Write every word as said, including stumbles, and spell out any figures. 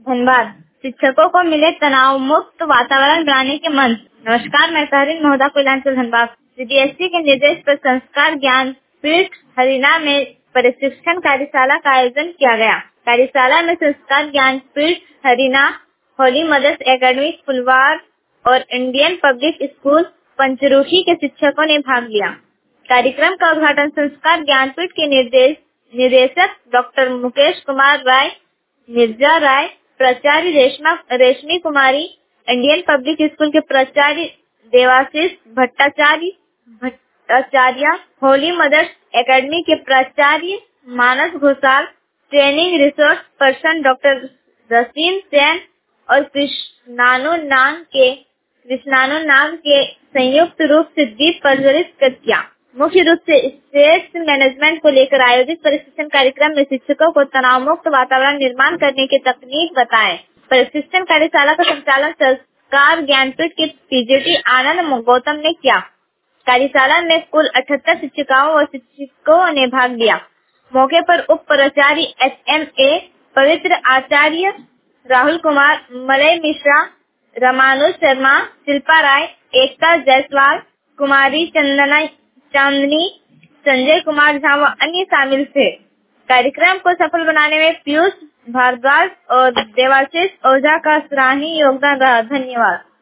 धन्यवाद। शिक्षकों को मिले तनाव मुक्त वातावरण बनाने के मंत्र। नमस्कार, मैं तहरीन महोदा कोइलांचल धनबाद। सीबीएसई के निर्देश पर संस्कार ज्ञान पीठ हरियाणा में प्रशिक्षण कार्यशाला का आयोजन किया गया। कार्यशाला में Sanskar Gyan Peeth Haryana, holy mothers academy Phulwar और इंडियन पब्लिक स्कूल पंचरुखी के शिक्षकों ने भाग लिया। कार्यक्रम का उद्घाटन संस्कार ज्ञानपीठ के निर्देश निदेशक डॉक्टर मुकेश कुमार राय, मिर्जा राय, प्राचार्य Reshma Reshmi Kumari, Indian public school के प्राचार्य Debashish Bhattacharya Bhattacharya, holy mothers academy के प्राचार्य Manas Ghoshal, training resource person doctor Rasim Sen और कृष्णानु नाग के कृष्णानु नाग के संयुक्त रूप से दीप प्रज्वलित कर किया। मुख्य रूप से स्ट्रेस मैनेजमेंट को लेकर आयोजित प्रशिक्षण कार्यक्रम में शिक्षकों को तनाव मुक्त वातावरण निर्माण करने की तकनीक बताए। प्रशिक्षण कार्यशाला का संचालन संस्कार ज्ञानपीठ के पीजीटी आनंद गौतम ने किया। कार्यशाला में कुल अठहत्तर शिक्षिकाओं और शिक्षकों ने भाग लिया। मौके पर उप प्राचार्य H M A Pavitra Acharya Rahul Kumar, Malay Mishra, Ramanuj Sharma, Shilpa Rai, Ekta Jaiswal, Kumari Chandana Chandni, Sanjay Kumar Jha व अन्य शामिल थे। कार्यक्रम को सफल बनाने में पीयूष भारद्वाज और देवाशीष ओझा का सराहनीय योगदान रहा। धन्यवाद।